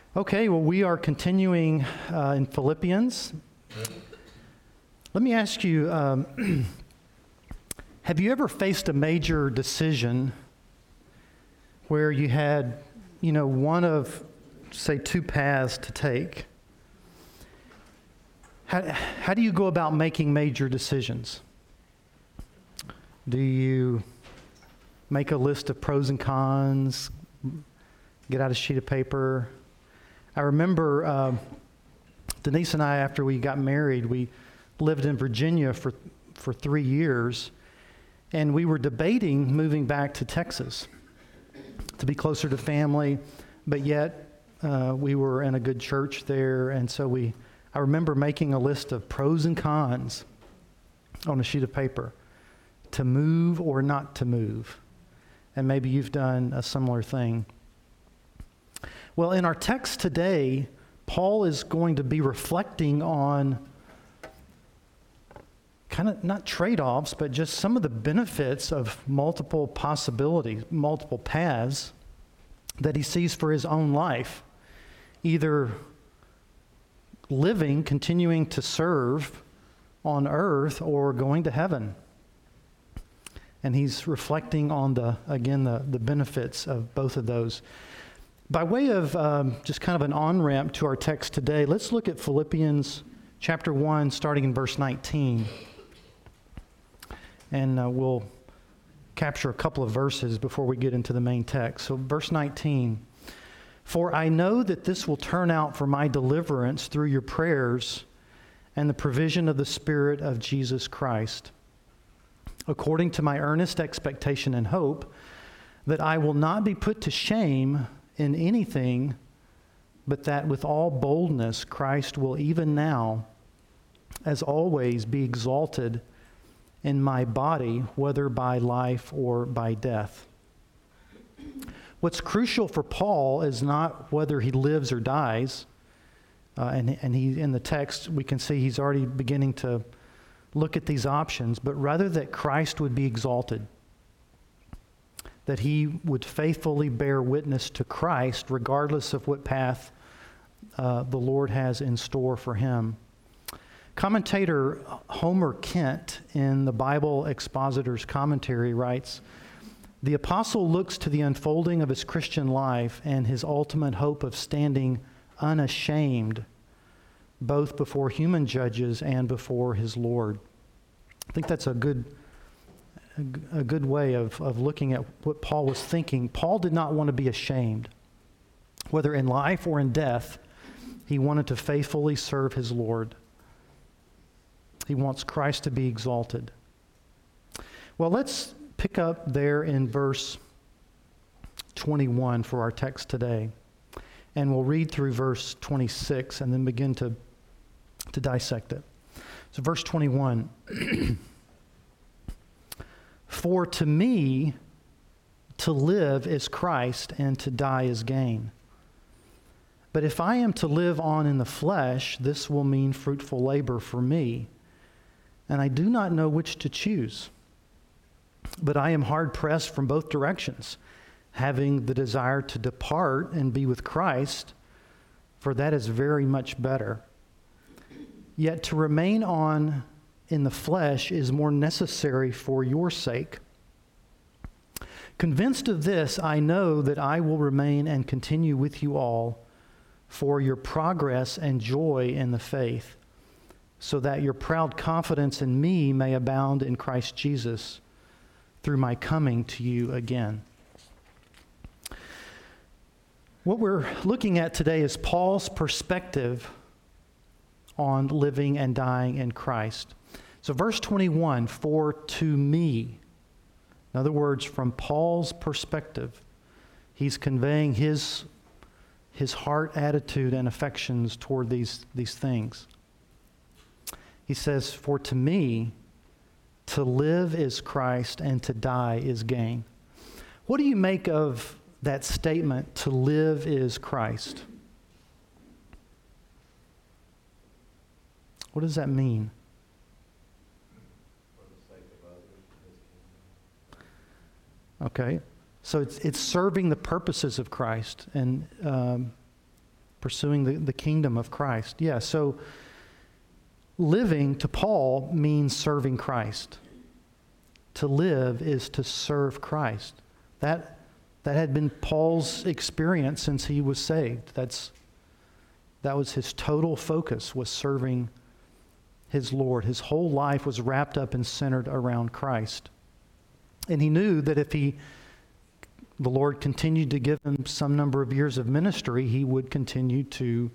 Okay, well, we are continuing in Philippians. Let me ask you, have you ever faced a major decision where you had, one of, say, two paths to take? How do you go about making major decisions? Do you make a list of pros and cons, get out a sheet of paper? I remember Denise and I, after we got married, we lived in Virginia for 3 years, and we were debating moving back to Texas to be closer to family, but yet we were in a good church there, and so I remember making a list of pros and cons on a sheet of paper to move or not to move. And maybe you've done a similar thing. Well, in our text today, Paul is going to be reflecting on kind of not trade-offs, but just some of the benefits of multiple possibilities, multiple paths that he sees for his own life. Either living, continuing to serve on earth, or going to heaven. And he's reflecting on the benefits of both of those. By way of just kind of an on-ramp to our text today, let's look at Philippians chapter 1, starting in verse 19. And we'll capture a couple of verses before we get into the main text. So verse 19, "For I know that this will turn out for my deliverance through your prayers and the provision of the Spirit of Jesus Christ, according to my earnest expectation and hope, that I will not be put to shame in anything, but that with all boldness Christ will even now, as always, be exalted in my body, whether by life or by death." What's crucial for Paul is not whether he lives or dies, and he in the text we can see he's already beginning to look at these options, but rather that Christ would be exalted, that he would faithfully bear witness to Christ regardless of what path the Lord has in store for him. Commentator Homer Kent in the Bible Expositor's Commentary writes, "The apostle looks to the unfolding of his Christian life and his ultimate hope of standing unashamed both before human judges and before his Lord." I think that's a good way of looking at what Paul was thinking. Paul did not want to be ashamed. Whether in life or in death, he wanted to faithfully serve his Lord. He wants Christ to be exalted. Well, let's pick up there in verse 21 for our text today. And we'll read through verse 26 and then begin to dissect it. So verse 21, "For to me, to live is Christ, and to die is gain. But if I am to live on in the flesh, this will mean fruitful labor for me. And I do not know which to choose. But I am hard pressed from both directions, having the desire to depart and be with Christ, for that is very much better. Yet to remain on in the flesh is more necessary for your sake. Convinced of this, I know that I will remain and continue with you all for your progress and joy in the faith, so that your proud confidence in me may abound in Christ Jesus through my coming to you again." What we're looking at today is Paul's perspective on living and dying in Christ. So verse 21, "For to me," in other words, from Paul's perspective, he's conveying his heart attitude and affections toward these things. He says, "For to me, to live is Christ, and to die is gain." What do you make of that statement, "to live is Christ"? What does that mean? Okay, so it's serving the purposes of Christ, and pursuing the kingdom of Christ. Yeah, so living to Paul means serving Christ. To live is to serve Christ. That had been Paul's experience since he was saved. That was his total focus, was serving his Lord. His whole life was wrapped up and centered around Christ. And he knew that if the Lord continued to give him some number of years of ministry, he would continue to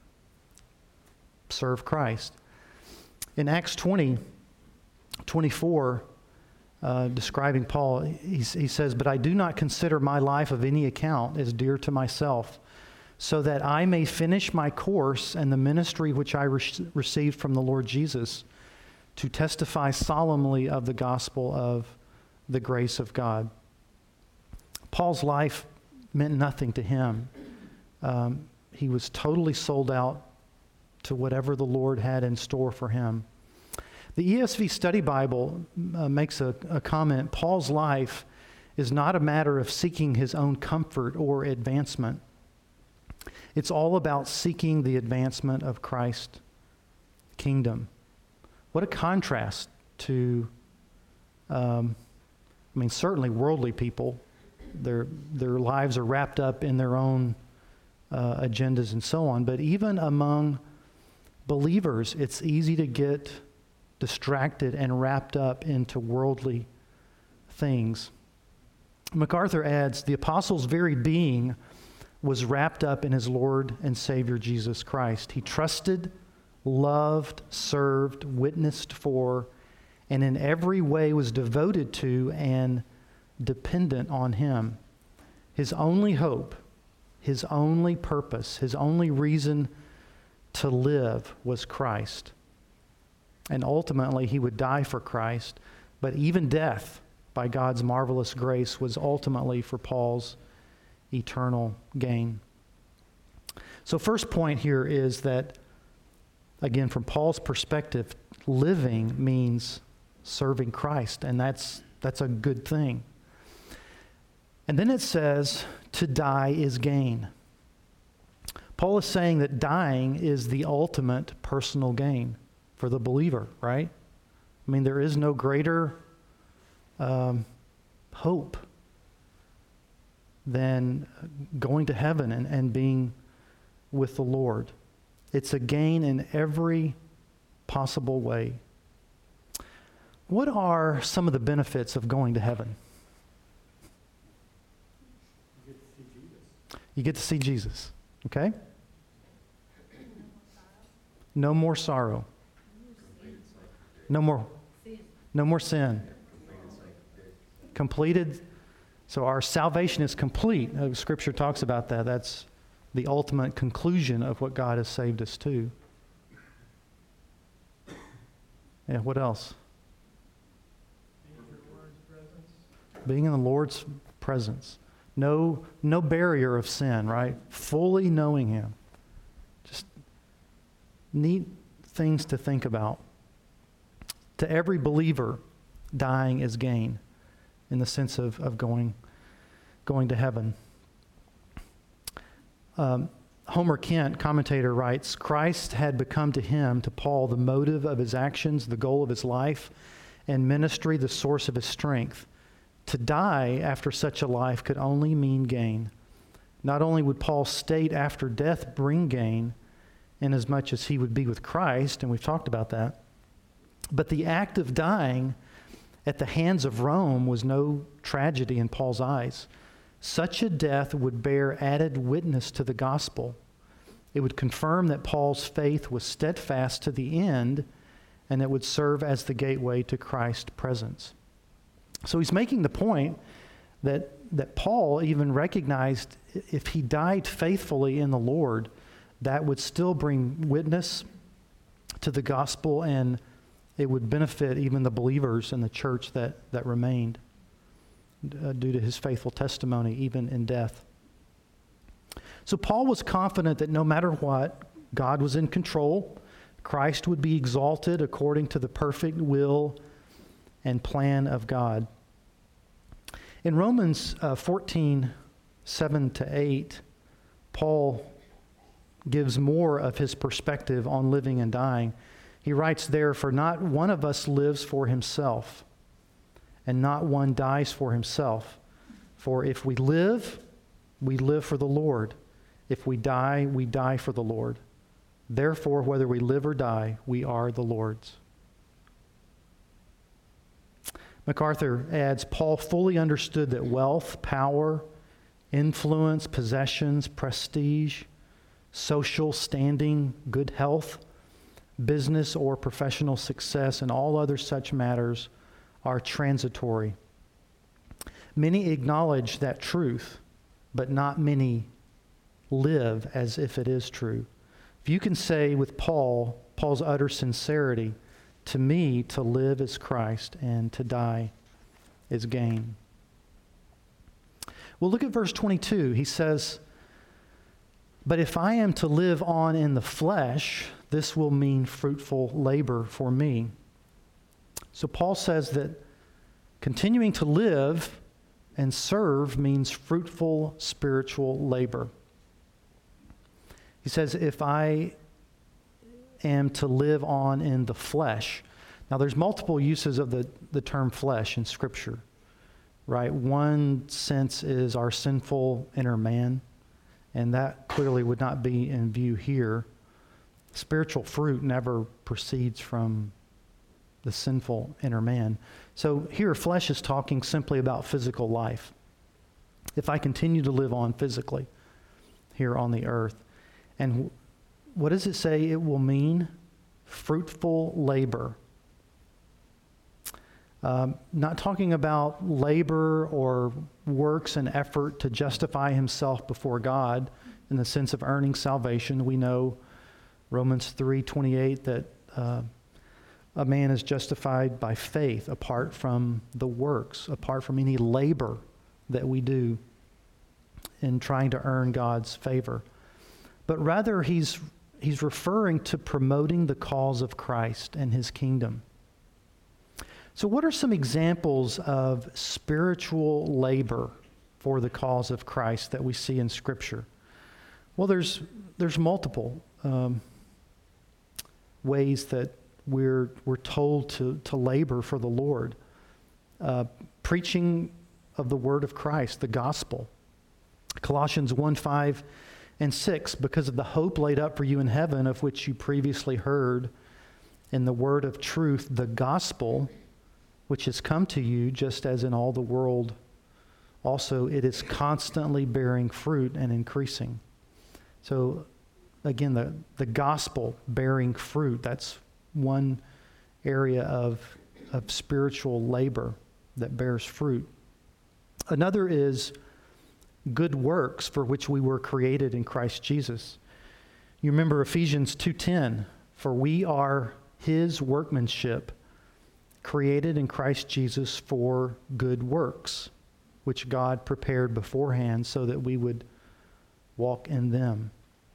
serve Christ. In Acts 20:24, describing Paul, he says, "But I do not consider my life of any account as dear to myself, so that I may finish my course and the ministry which I received from the Lord Jesus, to testify solemnly of the gospel of the grace of God." Paul's life meant nothing to him. He was totally sold out to whatever the Lord had in store for him. The ESV Study Bible makes a comment: Paul's life is not a matter of seeking his own comfort or advancement. It's all about seeking the advancement of Christ's kingdom. What a contrast to, certainly worldly people. Their lives are wrapped up in their own agendas and so on. But even among believers, it's easy to get distracted and wrapped up into worldly things. MacArthur adds, the apostle's very being was wrapped up in his Lord and Savior Jesus Christ. He trusted, loved, served, witnessed for, and in every way was devoted to and dependent on him. His only hope, his only purpose, his only reason to live was Christ. And ultimately, he would die for Christ. But even death, by God's marvelous grace, was ultimately for Paul's eternal gain. So first point here is that, again, from Paul's perspective, living means serving Christ, and that's a good thing. And then it says, to die is gain. Paul is saying that dying is the ultimate personal gain for the believer, right? There is no greater hope than going to heaven and being with the Lord. It's a gain in every possible way. What are some of the benefits of going to heaven? You get to see Jesus, okay? No more sorrow. No more sin. Completed. So our salvation is complete. Scripture talks about that. That's the ultimate conclusion of what God has saved us to. Yeah, what else? Being in the Lord's presence. No barrier of sin, right? Fully knowing Him. Just neat things to think about. To every believer, dying is gain in the sense of going to heaven. Homer Kent, commentator, writes, Christ had become to him, to Paul, the motive of his actions, the goal of his life, and ministry, the source of his strength. To die after such a life could only mean gain. Not only would Paul's state after death bring gain, inasmuch as he would be with Christ, and we've talked about that, but the act of dying at the hands of Rome was no tragedy in Paul's eyes. Such a death would bear added witness to the gospel. It would confirm that Paul's faith was steadfast to the end, and it would serve as the gateway to Christ's presence. So he's making the point that Paul even recognized if he died faithfully in the Lord, that would still bring witness to the gospel, and it would benefit even the believers in the church that remained due to his faithful testimony, even in death. So Paul was confident that no matter what, God was in control. Christ would be exalted according to the perfect will and plan of God. In Romans 14, 7-8, Paul gives more of his perspective on living and dying. He writes there, "For not one of us lives for himself, and not one dies for himself. For if we live for the Lord. If we die for the Lord. Therefore, whether we live or die, we are the Lord's." MacArthur adds, Paul fully understood that wealth, power, influence, possessions, prestige, social standing, good health, business or professional success, and all other such matters are transitory. Many acknowledge that truth, but not many live as if it is true. If you can say with Paul's utter sincerity, "To me, to live is Christ, and to die is gain." Well, look at verse 22. He says, "But if I am to live on in the flesh, this will mean fruitful labor for me." So Paul says that continuing to live and serve means fruitful spiritual labor. He says, if I am to live on in the flesh. Now, there's multiple uses of the term flesh in Scripture, right? One sense is our sinful inner man, and that clearly would not be in view here. Spiritual fruit never proceeds from the sinful inner man. So here, flesh is talking simply about physical life. If I continue to live on physically here on the earth. And what does it say it will mean? Fruitful labor. Not talking about labor or works and effort to justify himself before God in the sense of earning salvation. We know Romans 3:28 that a man is justified by faith apart from the works, apart from any labor that we do in trying to earn God's favor. But rather, he's referring to promoting the cause of Christ and his kingdom. So what are some examples of spiritual labor for the cause of Christ that we see in Scripture? Well, there's multiple ways that we're told to labor for the Lord. Preaching of the word of Christ, the gospel. Colossians 1:5-6, because of the hope laid up for you in heaven, of which you previously heard in the word of truth, the gospel, which has come to you, just as in all the world also it is constantly bearing fruit and increasing. So again, the gospel bearing fruit, that's one area of spiritual labor that bears fruit. Another is good works for which we were created in Christ Jesus. You remember Ephesians 2:10, for we are his workmanship, created in Christ Jesus for good works, which God prepared beforehand so that we would walk in them.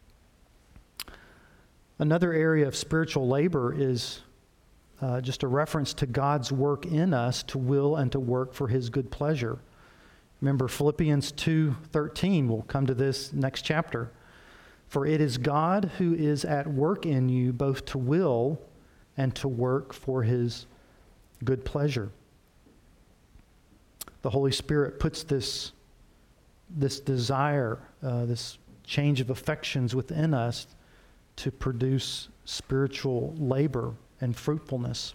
Another area of spiritual labor is just a reference to God's work in us to will and to work for his good pleasure. Remember Philippians 2:13, we'll come to this next chapter. For it is God who is at work in you both to will and to work for his good pleasure. The Holy Spirit puts this desire, this change of affections within us to produce spiritual labor and fruitfulness.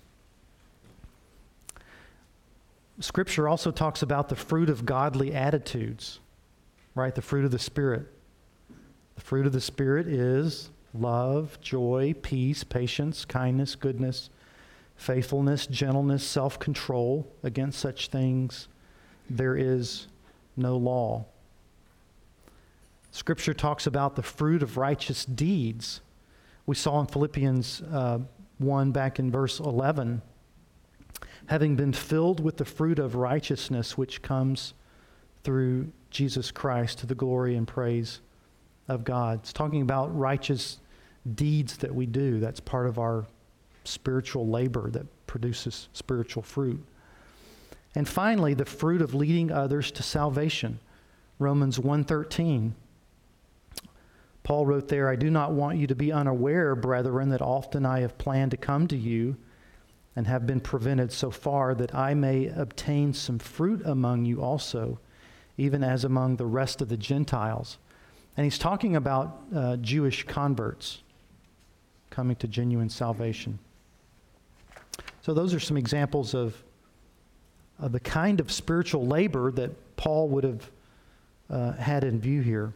Scripture also talks about the fruit of godly attitudes, right? The fruit of the Spirit. The fruit of the Spirit is love, joy, peace, patience, kindness, goodness, faithfulness, gentleness, self-control. Against such things there is no law. Scripture talks about the fruit of righteous deeds. We saw in Philippians 1 back in verse 11, having been filled with the fruit of righteousness which comes through Jesus Christ to the glory and praise of God. It's talking about righteous deeds that we do. That's part of our spiritual labor that produces spiritual fruit. And finally, the fruit of leading others to salvation. Romans 1:13. Paul wrote there, I do not want you to be unaware, brethren, that often I have planned to come to you and have been prevented so far that I may obtain some fruit among you also, even as among the rest of the Gentiles. And he's talking about Jewish converts coming to genuine salvation. So those are some examples of the kind of spiritual labor that Paul would have had in view here.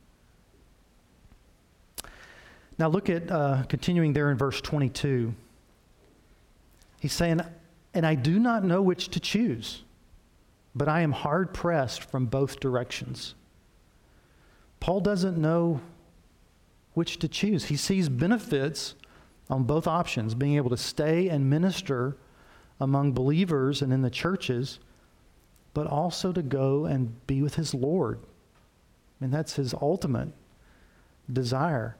Now look at, continuing there in verse 22. He's saying, and I do not know which to choose, but I am hard pressed from both directions. Paul doesn't know which to choose. He sees benefits on both options, being able to stay and minister among believers and in the churches, but also to go and be with his Lord. And that's his ultimate desire.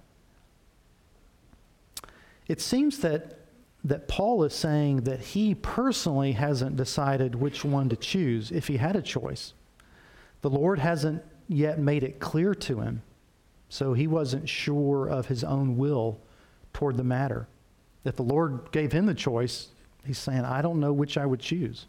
It seems that Paul is saying that he personally hasn't decided which one to choose if he had a choice. The Lord hasn't yet made it clear to him, so he wasn't sure of his own will toward the matter. If the Lord gave him the choice, he's saying, I don't know which I would choose.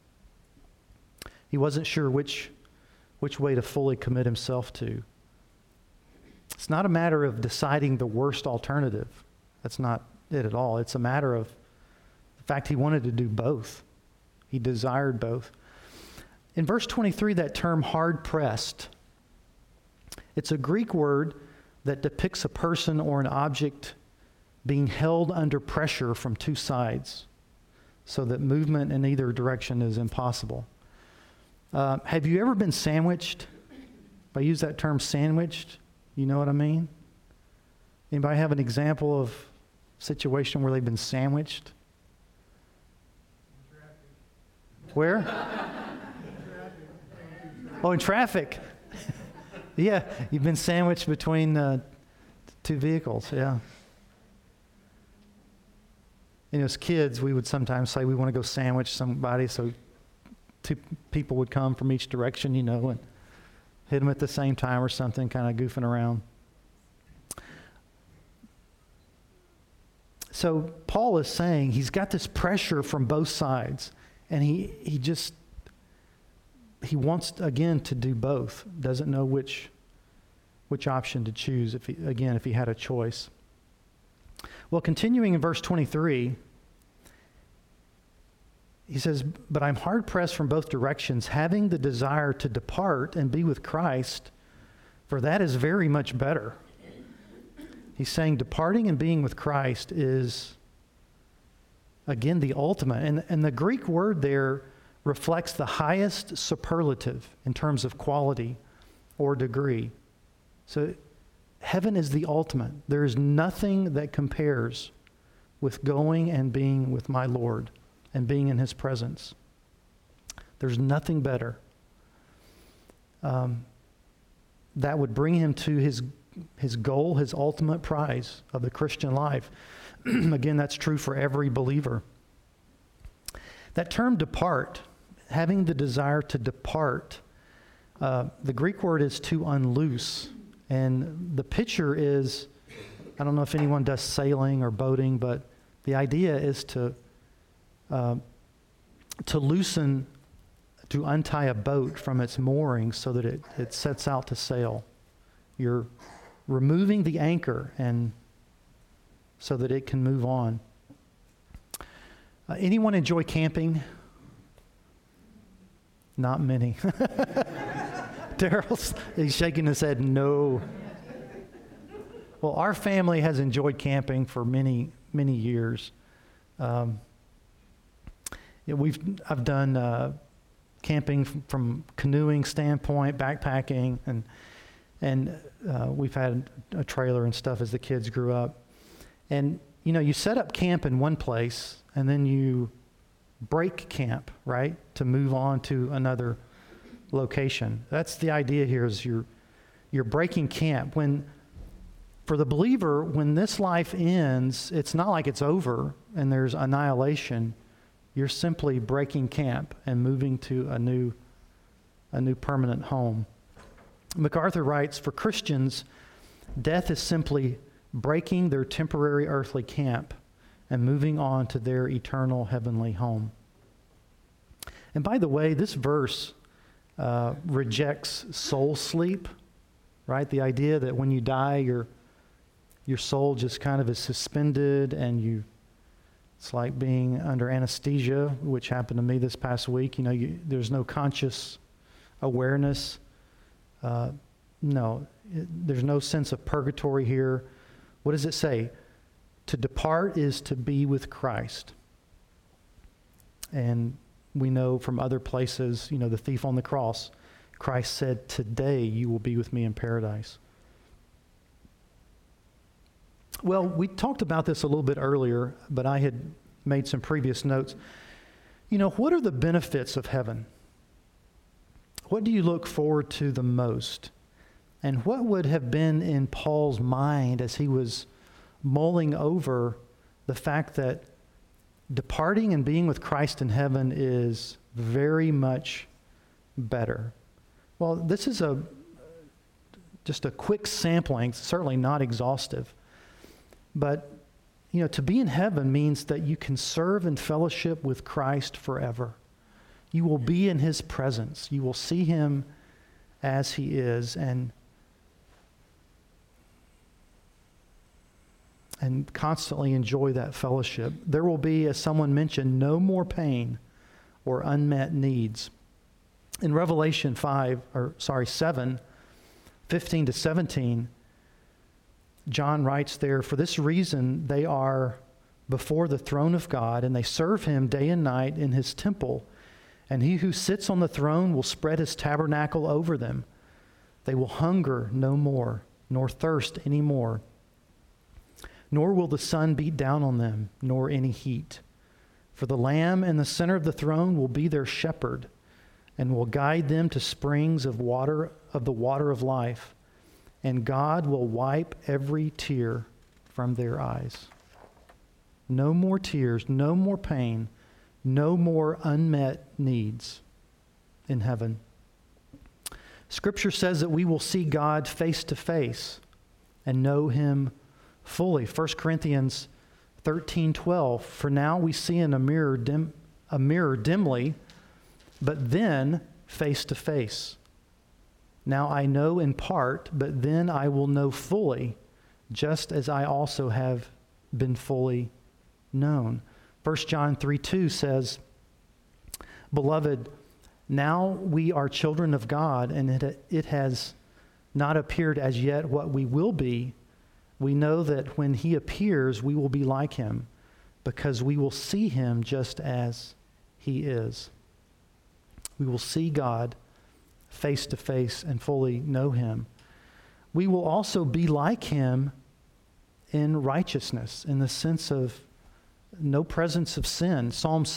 He wasn't sure which way to fully commit himself to. It's not a matter of deciding the worst alternative. That's not it at all. It's a matter of the fact he wanted to do both. He desired both. In verse 23, that term hard-pressed, it's a Greek word that depicts a person or an object being held under pressure from two sides so that movement in either direction is impossible. Have you ever been sandwiched? If I use that term sandwiched, you know what I mean? Anybody have an example of a situation where they've been sandwiched? Where? Oh, in traffic. Yeah, you've been sandwiched between two vehicles, yeah. And as kids, we would sometimes say we want to go sandwich somebody, so two people would come from each direction, and hit them at the same time or something, kind of goofing around. So Paul is saying he's got this pressure from both sides, and he wants, again, to do both. Doesn't know which option to choose if he had a choice. Well, continuing in verse 23, he says, but I'm hard-pressed from both directions, having the desire to depart and be with Christ, for that is very much better. He's saying departing and being with Christ is, again, the ultimate. And the Greek word there reflects the highest superlative in terms of quality or degree. So heaven is the ultimate. There is nothing that compares with going and being with my Lord and being in his presence. There's nothing better. That would bring him to his goal, his ultimate prize of the Christian life. Again, that's true for every believer. That term depart, having the desire to depart, the Greek word is to unloose. And the picture is, I don't know if anyone does sailing or boating, but the idea is to loosen, to untie a boat from its moorings so that it sets out to sail. You're removing the anchor and so that it can move on. Anyone enjoy camping? Not many. He's shaking his head, no. Well, our family has enjoyed camping for many, many years. I've done camping from canoeing standpoint, backpacking, and we've had a trailer and stuff as the kids grew up. And, you set up camp in one place, and then you break camp, right, to move on to another location. That's the idea here, is you're breaking camp. For the believer, when this life ends, it's not like it's over and there's annihilation. You're simply breaking camp and moving to a new permanent home. MacArthur writes, for Christians, Death is simply breaking their temporary earthly camp and moving on to their eternal heavenly home. And by the way, this verse rejects soul sleep, right? The idea that when you die, your soul just kind of is suspended and it's like being under anesthesia, which happened to me this past week. There's no conscious awareness. There's no sense of purgatory here. What does it say? To depart is to be with Christ. And we know from other places, the thief on the cross, Christ said, "Today you will be with me in paradise." Well, we talked about this a little bit earlier, but I had made some previous notes. What are the benefits of heaven? What do you look forward to the most? And what would have been in Paul's mind as he was mulling over the fact that departing and being with Christ in heaven is very much better? Well, this is just a quick sampling, certainly not exhaustive. But, to be in heaven means that you can serve and fellowship with Christ forever. You will be in his presence. You will see him as he is and constantly enjoy that fellowship. There will be, as someone mentioned, no more pain or unmet needs. In Revelation 7, 15 to 17, John writes there, "For this reason they are before the throne of God, and they serve him day and night in his temple. And he who sits on the throne will spread his tabernacle over them. They will hunger no more, nor thirst any more. Nor will the sun beat down on them, nor any heat. For the Lamb in the center of the throne will be their shepherd, and will guide them to springs of the water of life. And God will wipe every tear from their eyes." No more tears, no more pain, no more unmet needs in heaven. Scripture says that we will see God face to face and know him fully. 1 Corinthians 13:12, "For now we see in a mirror dimly, but then face to face. Now I know in part, but then I will know fully, just as I also have been fully known." 1 John 3:2 says, "Beloved, now we are children of God, and it has not appeared as yet what we will be. We know that when he appears, we will be like him, because we will see him just as he is." We will see God face to face and fully know him. We will also be like him in righteousness, in the sense of no presence of sin. Psalm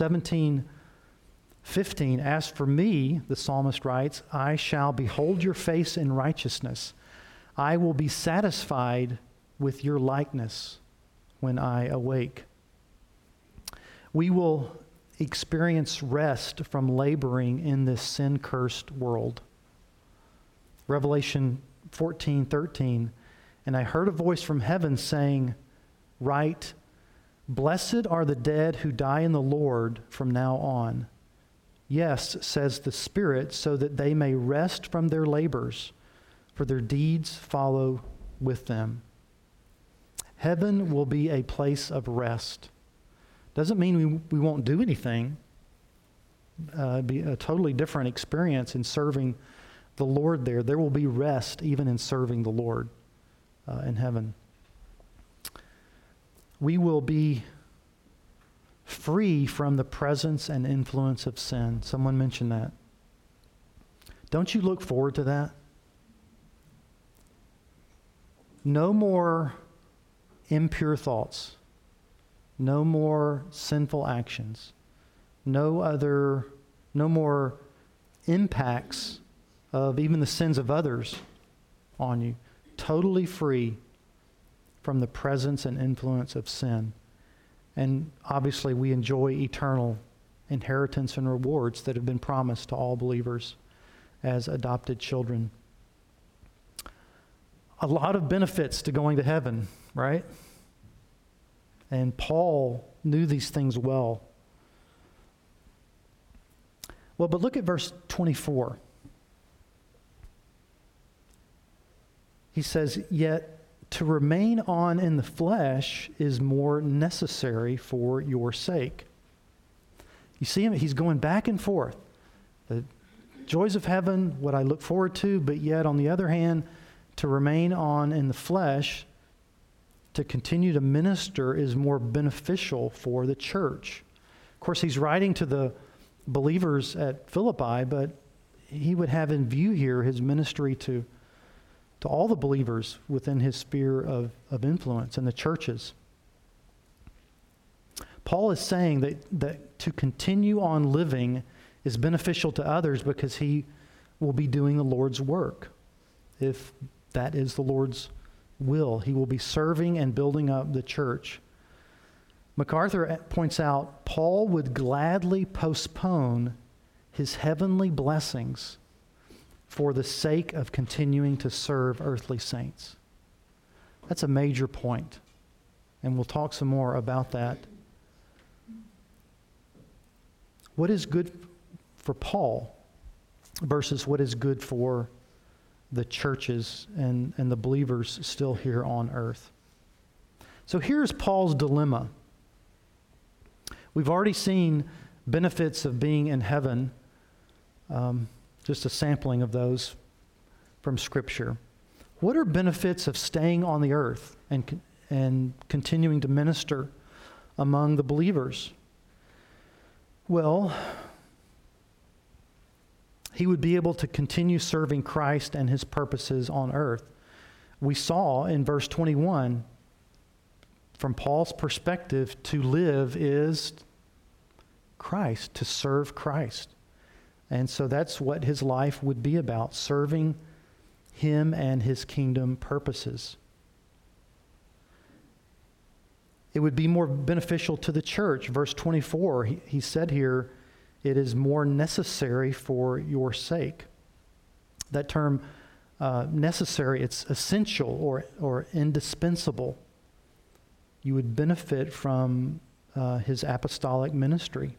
17:15, "As for me," the psalmist writes, "I shall behold your face in righteousness. I will be satisfied with your likeness when I awake." We will experience rest from laboring in this sin-cursed world. Revelation 14:13, "And I heard a voice from heaven saying, 'Write, blessed are the dead who die in the Lord from now on. Yes, says the Spirit, so that they may rest from their labors, for their deeds follow with them.'" Heaven will be a place of rest. Doesn't mean we won't do anything. It'll be a totally different experience in serving the Lord there. There will be rest even in serving the Lord in heaven. We will be free from the presence and influence of sin. Someone mentioned that. Don't you look forward to that? No more impure thoughts. No more sinful actions. No more impacts of even the sins of others on you. Totally free from the presence and influence of sin. And obviously we enjoy eternal inheritance and rewards that have been promised to all believers as adopted children. a lot of benefits to going to heaven, right? And Paul knew these things well. Well, but look at verse 24. He says, "Yet to remain on in the flesh is more necessary for your sake." You see him, he's going back and forth. The joys of heaven, what I look forward to, but yet on the other hand, to remain on in the flesh, to continue to minister is more beneficial for the church. Of course, he's writing to the believers at Philippi, but he would have in view here his ministry to all the believers within his sphere of influence in the churches. Paul is saying that to continue on living is beneficial to others because he will be doing the Lord's work. If that is the Lord's will, he will be serving and building up the church. MacArthur points out, Paul would gladly postpone his heavenly blessings for the sake of continuing to serve earthly saints. That's a major point, and we'll talk some more about that. What is good for Paul versus what is good for the churches and the believers still here on earth? So here's Paul's dilemma. We've already seen benefits of being in heaven, just a sampling of those from Scripture. What are benefits of staying on the earth and continuing to minister among the believers? Well, he would be able to continue serving Christ and his purposes on earth. We saw in verse 21, from Paul's perspective, to live is Christ, to serve Christ. And so that's what his life would be about, serving him and his kingdom purposes. It would be more beneficial to the church. Verse 24, he said here, it is more necessary for your sake. That term, necessary, it's essential or indispensable. You would benefit from his apostolic ministry.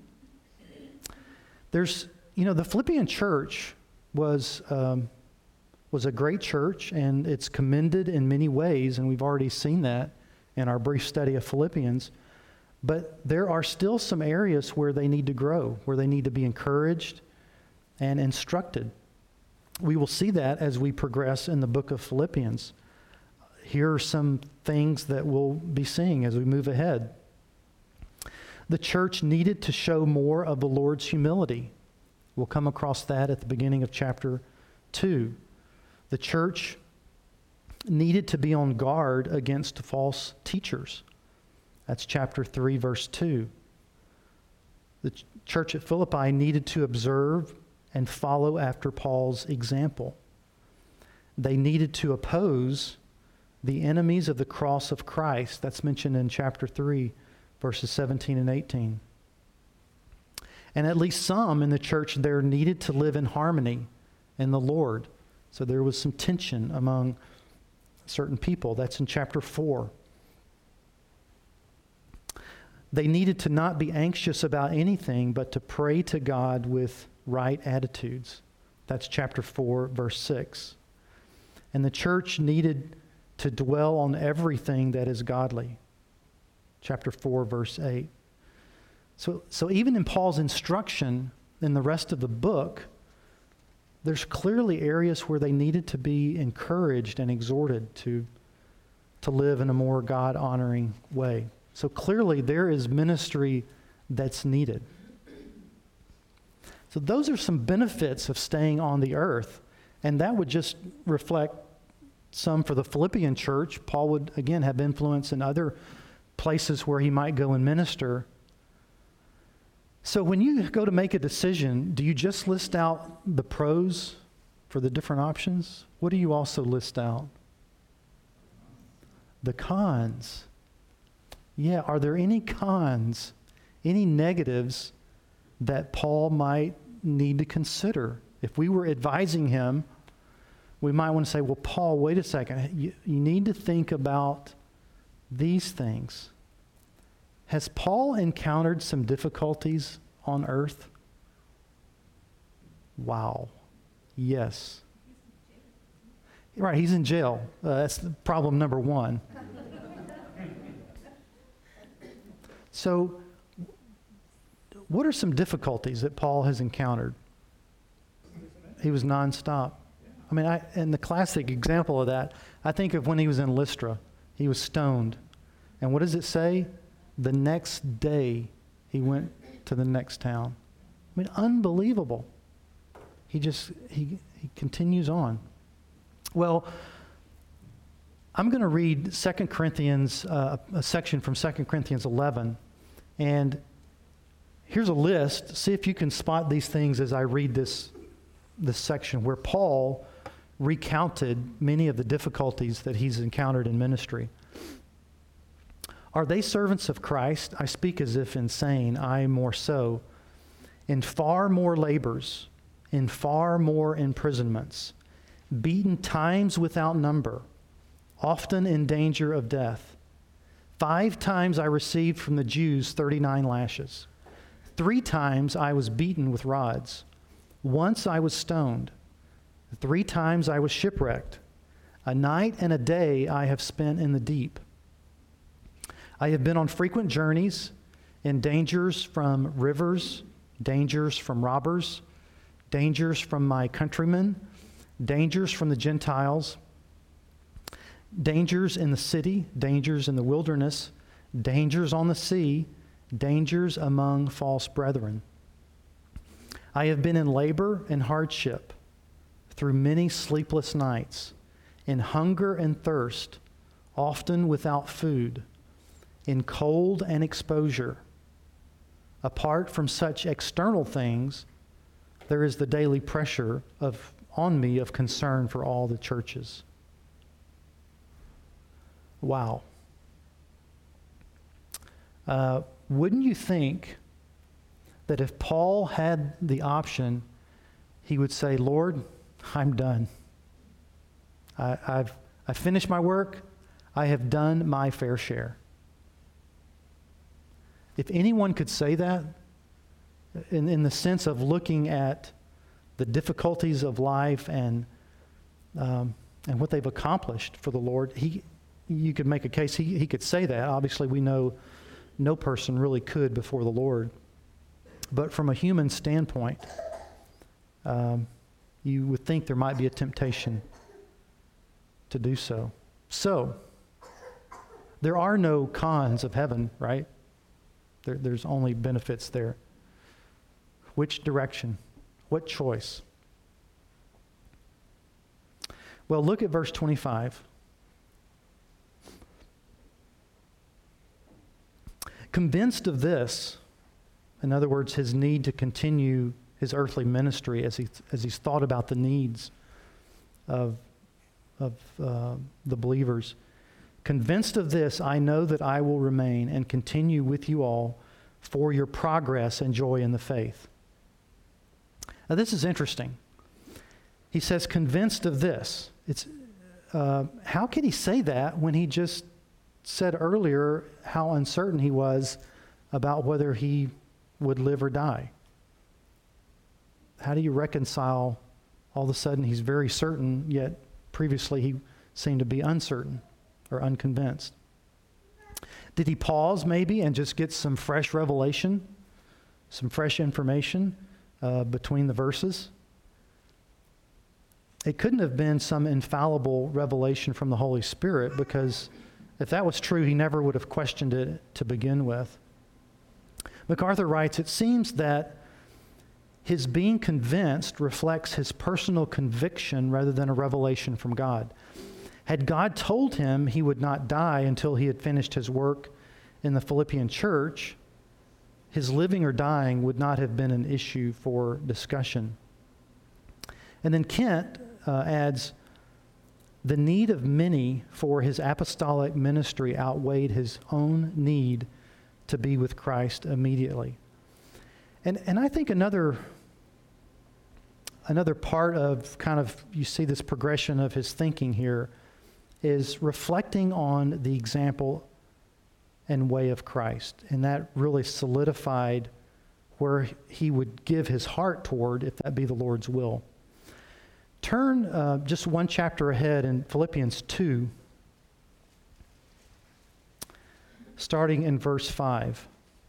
The Philippian church was a great church, and it's commended in many ways, and we've already seen that in our brief study of Philippians. But there are still some areas where they need to grow, where they need to be encouraged and instructed. We will see that as we progress in the book of Philippians. Here are some things that we'll be seeing as we move ahead. The church needed to show more of the Lord's humility. We'll come across that at the beginning of chapter 2. The church needed to be on guard against false teachers. That's chapter 3, verse 2. The church at Philippi needed to observe and follow after Paul's example. They needed to oppose the enemies of the cross of Christ. That's mentioned in chapter 3, verses 17 and 18. And at least some in the church there needed to live in harmony in the Lord. So there was some tension among certain people. That's in chapter 4. They needed to not be anxious about anything, but to pray to God with right attitudes. That's chapter 4, verse 6. And the church needed to dwell on everything that is godly. Chapter 4, verse 8. So even in Paul's instruction in the rest of the book, there's clearly areas where they needed to be encouraged and exhorted to live in a more God-honoring way. So clearly there is ministry that's needed. So those are some benefits of staying on the earth. And that would just reflect some for the Philippian church. Paul would, again, have influence in other places where he might go and minister. So when you go to make a decision, do you just list out the pros for the different options? What do you also list out? The cons. Yeah, are there any cons, any negatives that Paul might need to consider? If we were advising him we might want to say, well, Paul, wait a second. You need to think about these things. Has Paul encountered some difficulties on earth? Wow. Yes. Right, he's in jail. That's problem number one. So, what are some difficulties that Paul has encountered? He was nonstop. I mean, and the classic example of that, I think of when he was in Lystra. He was stoned. And what does it say? The next day, he went to the next town. I mean, unbelievable. He continues on. Well, I'm going to read 2 Corinthians, a section from 2 Corinthians 11. And here's a list. See if you can spot these things as I read this section where Paul recounted many of the difficulties that he's encountered in ministry. Are they servants of Christ? I speak as if insane, I more so. In far more labors, in far more imprisonments, beaten times without number, often in danger of death. 5 times I received from the Jews 39 lashes. 3 times I was beaten with rods. Once I was stoned. 3 times I was shipwrecked. A night and a day I have spent in the deep. I have been on frequent journeys, in dangers from rivers, dangers from robbers, dangers from my countrymen, dangers from the Gentiles, dangers in the city, dangers in the wilderness, dangers on the sea, dangers among false brethren. I have been in labor and hardship, through many sleepless nights, in hunger and thirst, often without food, in cold and exposure. Apart from such external things, there is the daily pressure on me of concern for all the churches. Wow. Wouldn't you think that if Paul had the option, he would say, Lord, I'm done. I've finished my work. I have done my fair share. If anyone could say that, in the sense of looking at the difficulties of life and what they've accomplished for the Lord, you could make a case he could say that. Obviously, we know no person really could before the Lord. But from a human standpoint, you would think there might be a temptation to do so. So, there are no cons of heaven, right? There's only benefits there. Which direction? What choice? Well, look at verse 25. Convinced of this, in other words, his need to continue his earthly ministry as he's thought about the needs of the believers. Convinced of this, I know that I will remain and continue with you all for your progress and joy in the faith. Now, this is interesting. He says, convinced of this. How can he say that when he just said earlier how uncertain he was about whether he would live or die? How do you reconcile all of a sudden he's very certain, yet previously he seemed to be uncertain or unconvinced? Did he pause maybe and just get some fresh revelation, some fresh information between the verses? It couldn't have been some infallible revelation from the Holy Spirit, because if that was true, he never would have questioned it to begin with. MacArthur writes, it seems that his being convinced reflects his personal conviction rather than a revelation from God. Had God told him he would not die until he had finished his work in the Philippian church, his living or dying would not have been an issue for discussion. And then Kent adds, the need of many for his apostolic ministry outweighed his own need to be with Christ immediately. And I think another another part of kind of, you see this progression of his thinking here, is reflecting on the example and way of Christ. And that really solidified where he would give his heart toward, if that be the Lord's will. Turn just one chapter ahead in Philippians 2, starting in verse 5.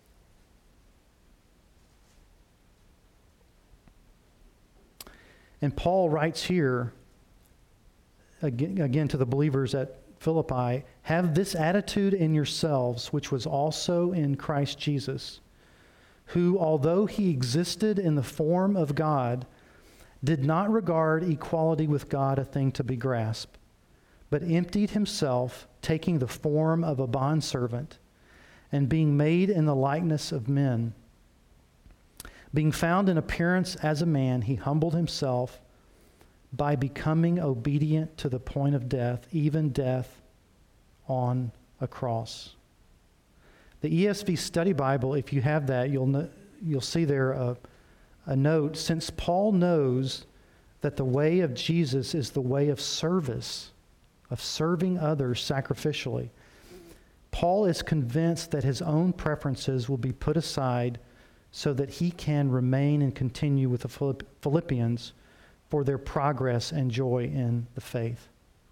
And Paul writes here, again to the believers at Philippi, have this attitude in yourselves, which was also in Christ Jesus, who, although he existed in the form of God, did not regard equality with God a thing to be grasped, but emptied himself, taking the form of a bondservant, and being made in the likeness of men. Being found in appearance as a man, he humbled himself by becoming obedient to the point of death, even death on a cross. The ESV Study Bible, if you have that, you'll see there a note. Since Paul knows that the way of Jesus is the way of service, of serving others sacrificially, Paul is convinced that his own preferences will be put aside so that he can remain and continue with the Philippians for their progress and joy in the faith.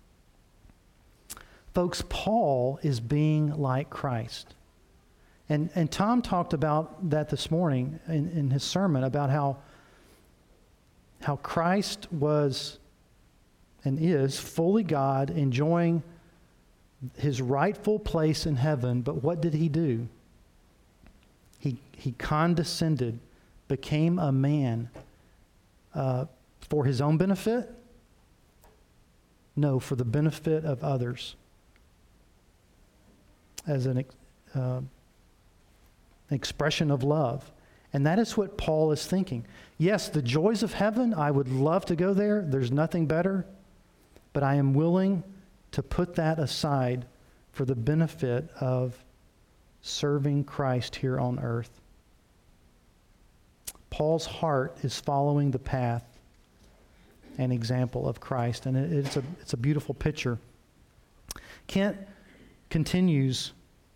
Folks, Paul is being like Christ. And Tom talked about that this morning in his sermon, about how Christ was and is fully God, enjoying his rightful place in heaven. But what did he do? He condescended, became a man for his own benefit? No, for the benefit of others. As an expression of love. And that is what Paul is thinking. Yes, the joys of heaven, I would love to go there. There's nothing better. But I am willing to put that aside for the benefit of serving Christ here on earth. Paul's heart is following the path and example of Christ. And it's a beautiful picture. Kent continues,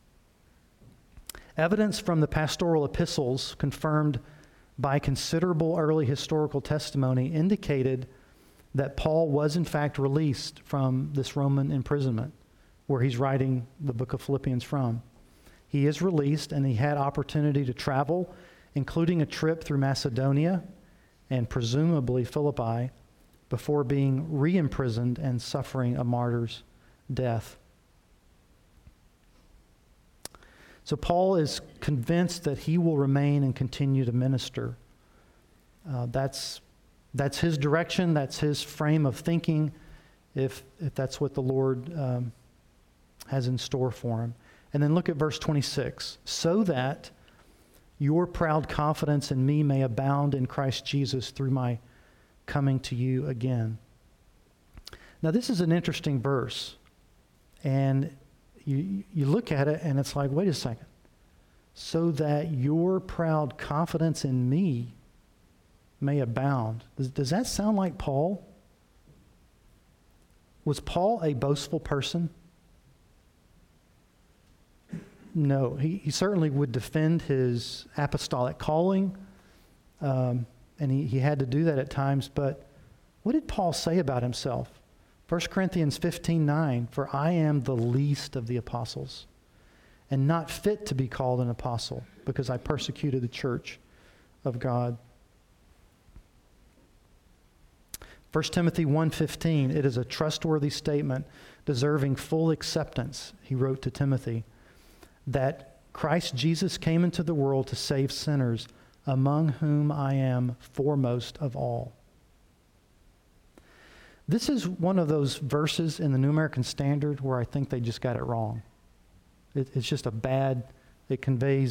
evidence from the pastoral epistles confirmed by considerable early historical testimony indicated that Paul was in fact released from this Roman imprisonment where he's writing the book of Philippians from. He is released and he had opportunity to travel, including a trip through Macedonia and presumably Philippi, before being re-imprisoned and suffering a martyr's death. So Paul is convinced that he will remain and continue to minister. That's his direction. That's his frame of thinking, if that's what the Lord has in store for him. And then look at verse 26. So that your proud confidence in me may abound in Christ Jesus through my coming to you again. Now this is an interesting verse. And you look at it and it's like, wait a second. So that your proud confidence in me may abound. Does that sound like Paul? Was Paul a boastful person? No, he certainly would defend his apostolic calling, and he had to do that at times. But what did Paul say about himself? 1 Corinthians 15:9, for I am the least of the apostles, and not fit to be called an apostle, because I persecuted the church of God. 1 Timothy 1:15, it is a trustworthy statement deserving full acceptance, he wrote to Timothy, that Christ Jesus came into the world to save sinners, among whom I am foremost of all. This is one of those verses in the New American Standard where I think they just got it wrong. It's just it conveys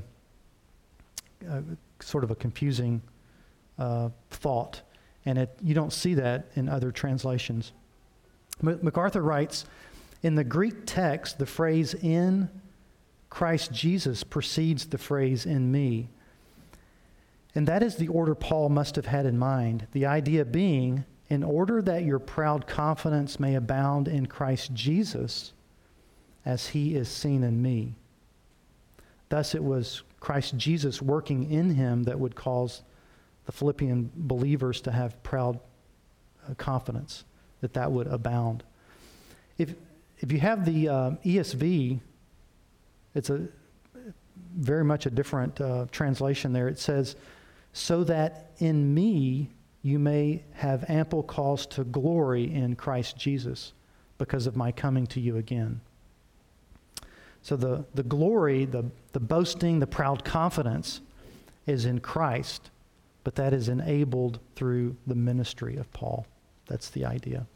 sort of a confusing thought. And you don't see that in other translations. MacArthur writes, in the Greek text, the phrase in Christ Jesus precedes the phrase in me. And that is the order Paul must have had in mind. The idea being, in order that your proud confidence may abound in Christ Jesus, as he is seen in me. Thus it was Christ Jesus working in him that would cause the Philippian believers to have proud confidence, that would abound. If you have the ESV, it's a very much a different translation there. It says, so that in me you may have ample cause to glory in Christ Jesus because of my coming to you again. So the glory, the boasting, the proud confidence is in Christ, but that is enabled through the ministry of Paul. That's the idea.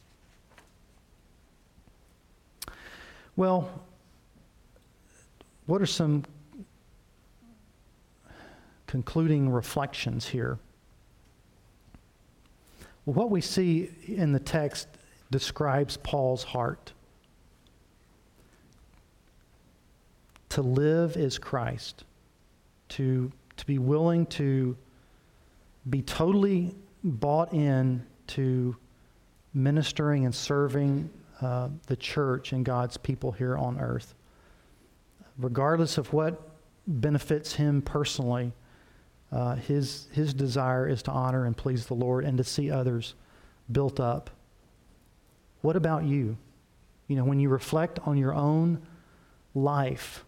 Well, what are some concluding reflections here? Well, what we see in the text describes Paul's heart. To live is Christ. To be willing to be totally bought in to ministering and serving the church and God's people here on earth. Regardless of what benefits him personally, his desire is to honor and please the Lord and to see others built up. What about you? You know, when you reflect on your own life,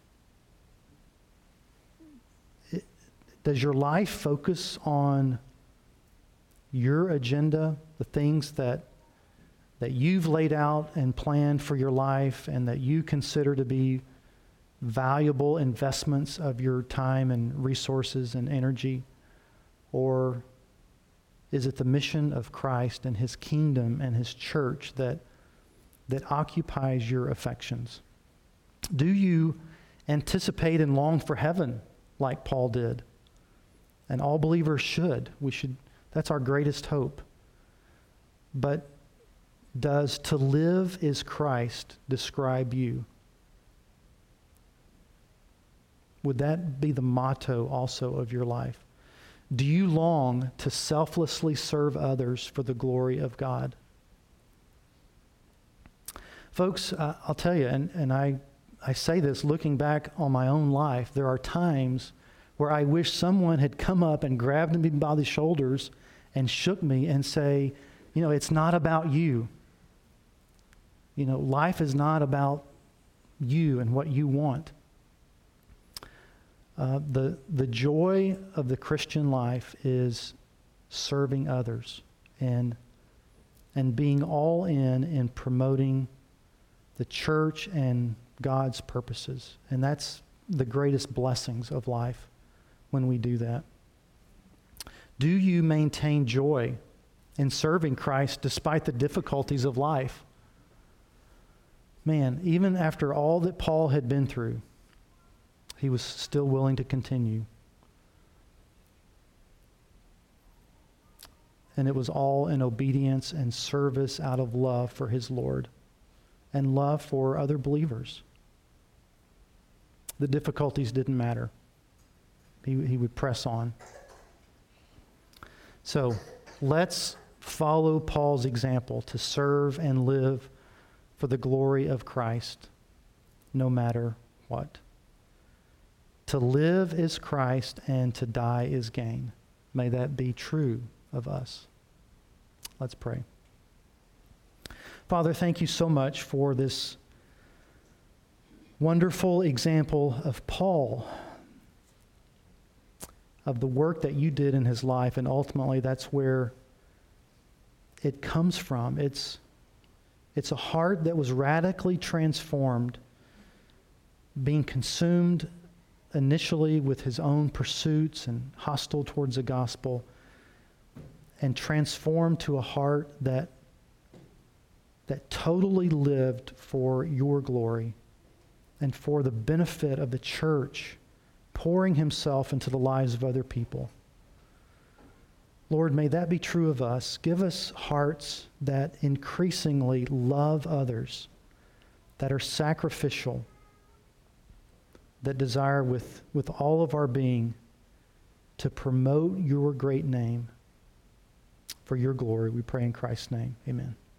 does your life focus on your agenda, the things that you've laid out and planned for your life and that you consider to be valuable investments of your time and resources and energy? Or is it the mission of Christ and his kingdom and his church that occupies your affections? Do you anticipate and long for heaven like Paul did? And all believers should. That's our greatest hope. But does to live is Christ describe you? Would that be the motto also of your life? Do you long to selflessly serve others for the glory of God? Folks, I'll tell you, and I say this looking back on my own life, there are times where I wish someone had come up and grabbed me by the shoulders and shook me and say, you know, it's not about you. You know, life is not about you and what you want. The joy of the Christian life is serving others and being all in promoting the church and God's purposes. And that's the greatest blessings of life when we do that. Do you maintain joy in serving Christ despite the difficulties of life? Man, even after all that Paul had been through, he was still willing to continue. And it was all in obedience and service out of love for his Lord and love for other believers. The difficulties didn't matter. He would press on. So let's follow Paul's example to serve and live for the glory of Christ, no matter what. To live is Christ, and to die is gain. May that be true of us. Let's pray. Father, thank you so much for this wonderful example of Paul, of the work that you did in his life, and ultimately that's where it comes from. It's a heart that was radically transformed, being consumed initially with his own pursuits and hostile towards the gospel, and transformed to a heart that totally lived for your glory and for the benefit of the church, pouring himself into the lives of other people. Lord, may that be true of us. Give us hearts that increasingly love others, that are sacrificial, that desire with all of our being to promote your great name for your glory. We pray in Christ's name. Amen.